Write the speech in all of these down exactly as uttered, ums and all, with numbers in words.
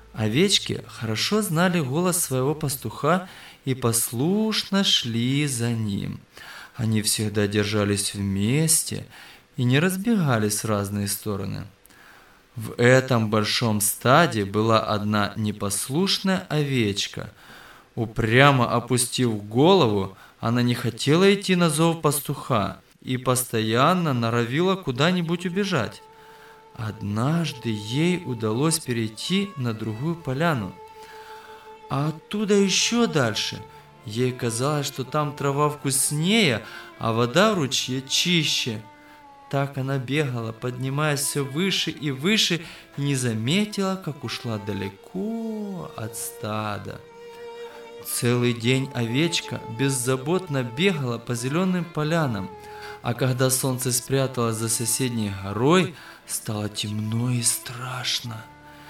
Овечки хорошо знали голос своего пастуха и послушно шли за ним. Они всегда держались вместе и не разбегались в разные стороны. В этом большом стаде была одна непослушная овечка. Упрямо опустив голову, она не хотела идти на зов пастуха и постоянно норовила куда-нибудь убежать. Однажды ей удалось перейти на другую поляну, а оттуда еще дальше. Ей казалось, что там трава вкуснее, а вода в ручье чище. Так она бегала, поднимаясь все выше и выше, и не заметила, как ушла далеко от стада. Целый день овечка беззаботно бегала по зеленым полянам, а когда солнце спряталось за соседней горой, стало темно и страшно.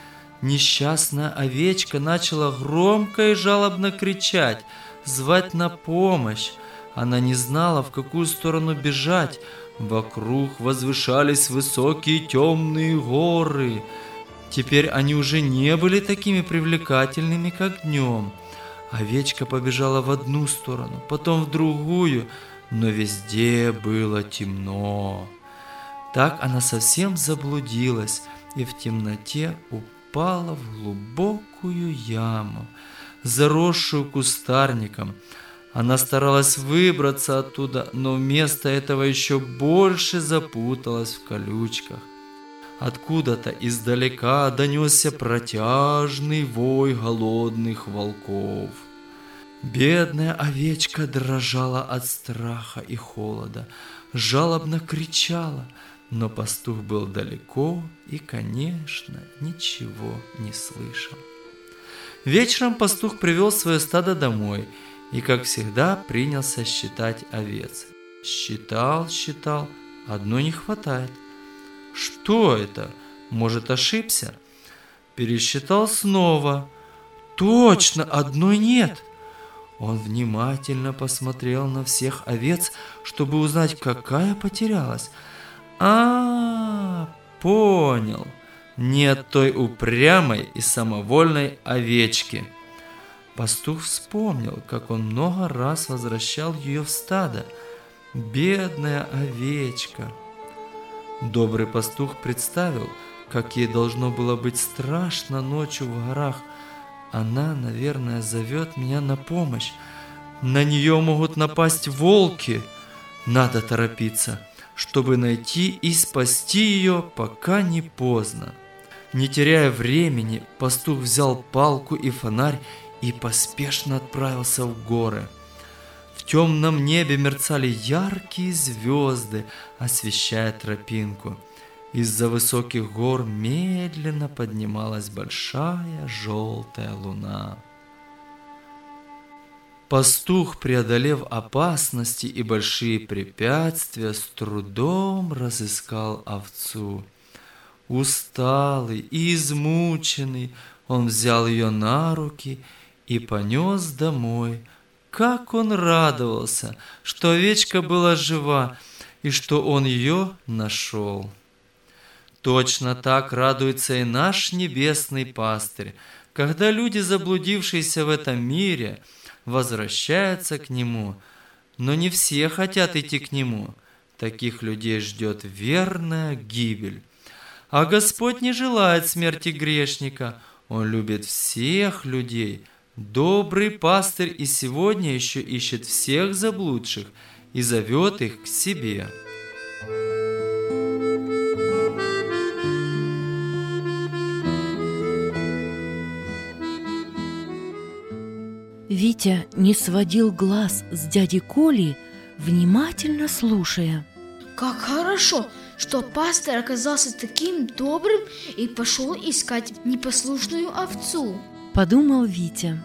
Несчастная овечка начала громко и жалобно кричать, звать на помощь. Она не знала, в какую сторону бежать. Вокруг возвышались высокие темные горы. Теперь они уже не были такими привлекательными, как днем. Овечка побежала в одну сторону, потом в другую, но везде было темно. Так она совсем заблудилась и в темноте упала в глубокую яму, заросшую кустарником. Она старалась выбраться оттуда, но вместо этого еще больше запуталась в колючках. Откуда-то издалека донесся протяжный вой голодных волков. Бедная овечка дрожала от страха и холода, жалобно кричала, но пастух был далеко и, конечно, ничего не слышал. Вечером пастух привел свое стадо домой и, как всегда, принялся считать овец. Считал, считал, одной не хватает. Что это? Может, ошибся? Пересчитал снова. Точно, одной нет. Он внимательно посмотрел на всех овец, чтобы узнать, какая потерялась. А, понял. Нет той упрямой и самовольной овечки. Пастух вспомнил, как он много раз возвращал ее в стадо. Бедная овечка. Добрый пастух представил, как ей должно было быть страшно ночью в горах. Она, наверное, зовет меня на помощь. На нее могут напасть волки. Надо торопиться, чтобы найти и спасти ее, пока не поздно. Не теряя времени, пастух взял палку и фонарь и поспешно отправился в горы. В темном небе мерцали яркие звезды, освещая тропинку. Из-за высоких гор медленно поднималась большая желтая луна. Пастух, преодолев опасности и большие препятствия, с трудом разыскал овцу. Усталый и измученный, он взял ее на руки и понес домой. Как он радовался, что овечка была жива и что он ее нашел. Точно так радуется и наш небесный пастырь, когда люди, заблудившиеся в этом мире, возвращаются к Нему. Но не все хотят идти к Нему. Таких людей ждет верная гибель. А Господь не желает смерти грешника. Он любит всех людей. Добрый пастырь и сегодня еще ищет всех заблудших и зовет их к себе. Витя не сводил глаз с дяди Коли, внимательно слушая. Как хорошо, что пастор оказался таким добрым и пошел искать непослушную овцу, подумал Витя.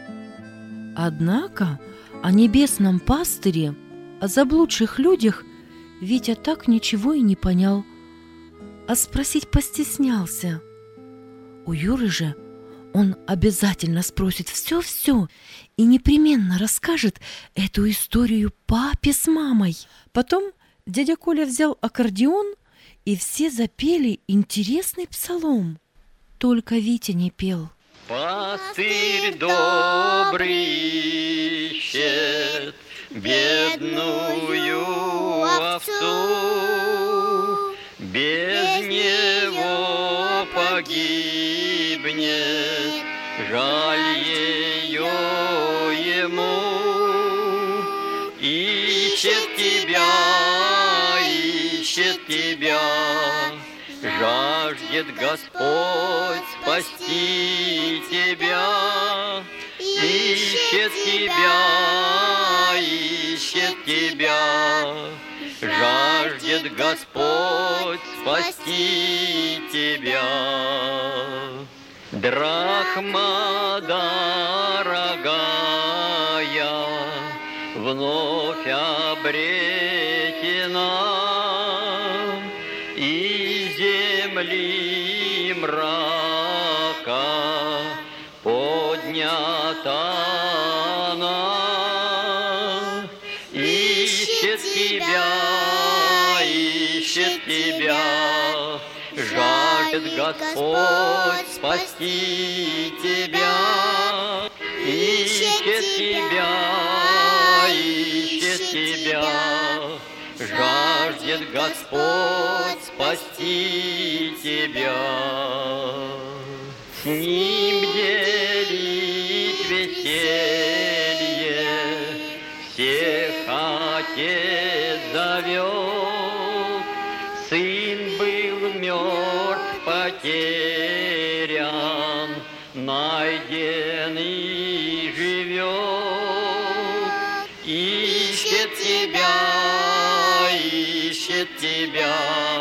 Однако о небесном пастыре, о заблудших людях Витя так ничего и не понял, а спросить постеснялся. У Юры же он обязательно спросит все-все и непременно расскажет эту историю папе с мамой. Потом дядя Коля взял аккордеон, и все запели интересный псалом. Только Витя не пел. Пастырь добрый ищет бедную овцу, без него погибнет, жаль ее ему. Ищет тебя, ищет тебя, жаждет Господь спасти тебя. Ищет тебя, ищет тебя, жаждет Господь спасти тебя. Драхма дорогая, вновь обретена, из земли мрака поднята она. Ищет тебя, ищет тебя, жаждет Господь спасти тебя. Ищет тебя, ищет тебя, жаждет Господь спасти тебя. С ним делить веселье всех Отец зовет. Сын был мертв, потерян, найден и живет. Ищет тебя, ищет тебя,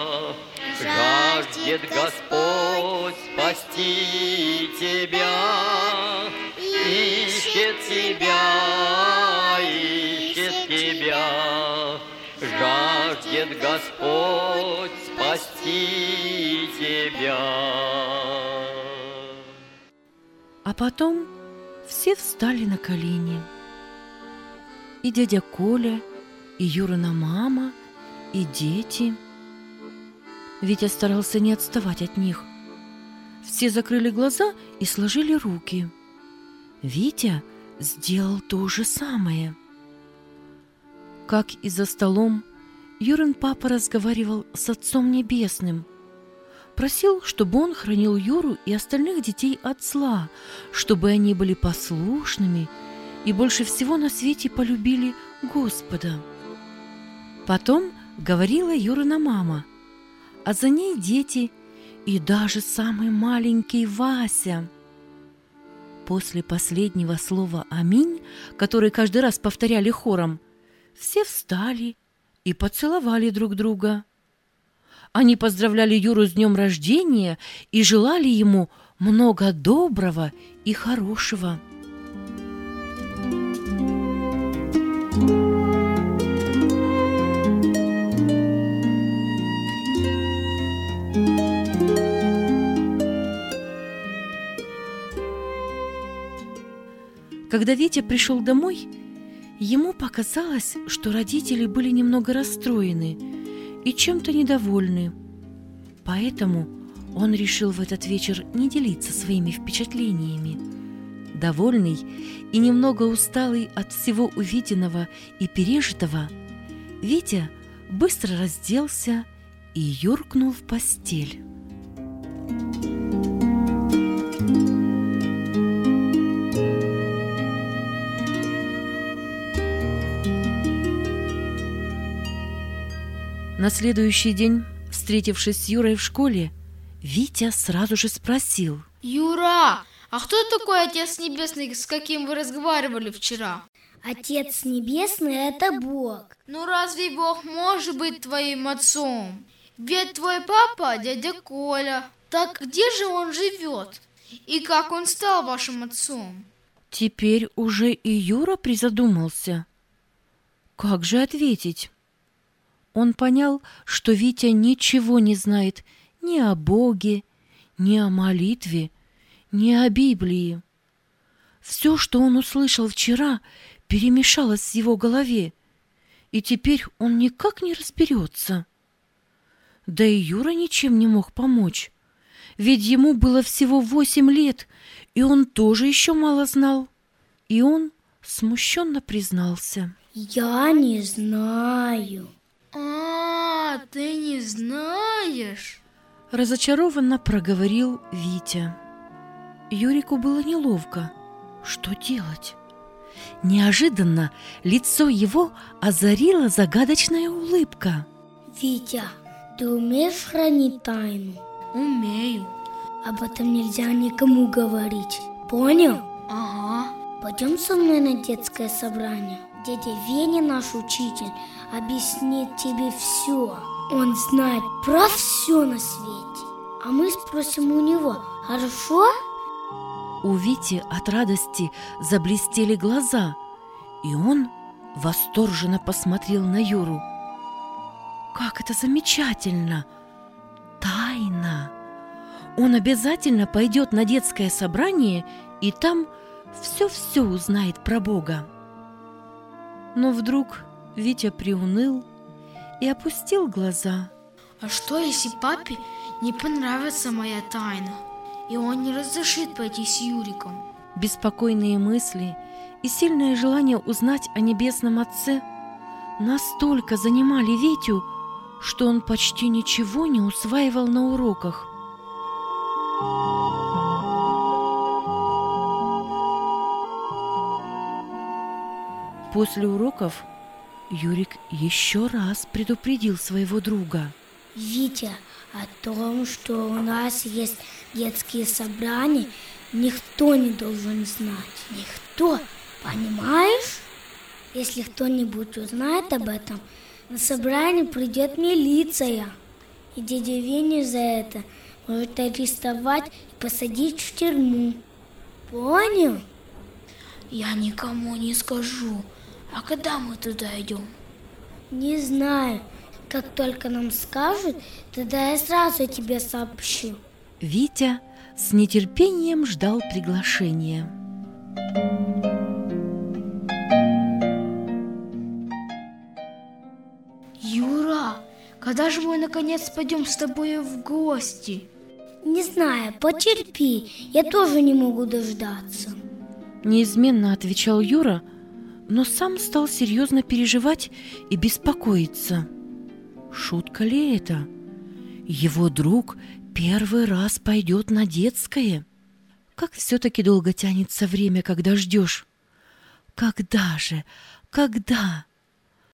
жаждет Господь спасти тебя. Ищет тебя, ищет тебя, жаждет Господь спасти тебя. А потом все встали на колени. И дядя Коля, и Юрина мама, и дети. Витя старался не отставать от них. Все закрыли глаза и сложили руки. Витя сделал то же самое. Как и за столом, Юрин папа разговаривал с Отцом Небесным. Просил, чтобы он хранил Юру и остальных детей от зла, чтобы они были послушными и больше всего на свете полюбили Господа. Потом говорила Юрина мама, а за ней дети и даже самый маленький Вася. После последнего слова «Аминь», который каждый раз повторяли хором, все встали и поцеловали друг друга. Они поздравляли Юру с днем рождения и желали ему много доброго и хорошего. Когда Витя пришел домой, ему показалось, что родители были немного расстроены и чем-то недовольны. Поэтому он решил в этот вечер не делиться своими впечатлениями. Довольный и немного усталый от всего увиденного и пережитого, Витя быстро разделся и юркнул в постель. На следующий день, встретившись с Юрой в школе, Витя сразу же спросил: Юра, а кто такой Отец Небесный, с каким вы разговаривали вчера? Отец Небесный – это Бог. Ну разве Бог может быть твоим отцом? Ведь твой папа – дядя Коля. Так где же он живет? И как он стал вашим отцом? Теперь уже и Юра призадумался. Как же ответить? Он понял, что Витя ничего не знает ни о Боге, ни о молитве, ни о Библии. Все, что он услышал вчера, перемешалось в его голове, и теперь он никак не разберется. Да и Юра ничем не мог помочь, ведь ему было всего восемь лет, и он тоже еще мало знал. И он смущенно признался: Я не знаю. А, ты не знаешь? Разочарованно проговорил Витя. Юрику было неловко. Что делать? Неожиданно лицо его озарила загадочная улыбка. Витя, ты умеешь хранить тайну? Умею. Об этом нельзя никому говорить. Понял? Ага. Пойдем со мной на детское собрание. Дядя Веня, наш учитель, объяснит тебе все. Он знает про все на свете. А мы спросим у него, хорошо? У Вити от радости заблестели глаза, и он восторженно посмотрел на Юру. Как это замечательно! Тайна! Он обязательно пойдет на детское собрание и там все-все узнает про Бога. Но вдруг Витя приуныл и опустил глаза. А что, если папе не понравится моя тайна, и он не разрешит пойти с Юриком? Беспокойные мысли и сильное желание узнать о Небесном Отце настолько занимали Витю, что он почти ничего не усваивал на уроках. После уроков Юрик еще раз предупредил своего друга. Витя, о том, что у нас есть детские собрания, никто не должен знать. Никто, понимаешь? Если кто-нибудь узнает об этом, на собрание придет милиция. И дядя Веня за это может арестовать и посадить в тюрьму. Понял? Я никому не скажу. А когда мы туда идем? Не знаю. Как только нам скажут, тогда я сразу тебе сообщу. Витя с нетерпением ждал приглашения. Юра, когда же мы наконец пойдем с тобой в гости? Не знаю, потерпи, я тоже не могу дождаться. Неизменно отвечал Юра, но сам стал серьезно переживать и беспокоиться. Шутка ли это? Его друг первый раз пойдет на детское. Как все-таки долго тянется время, когда ждешь. Когда же? Когда?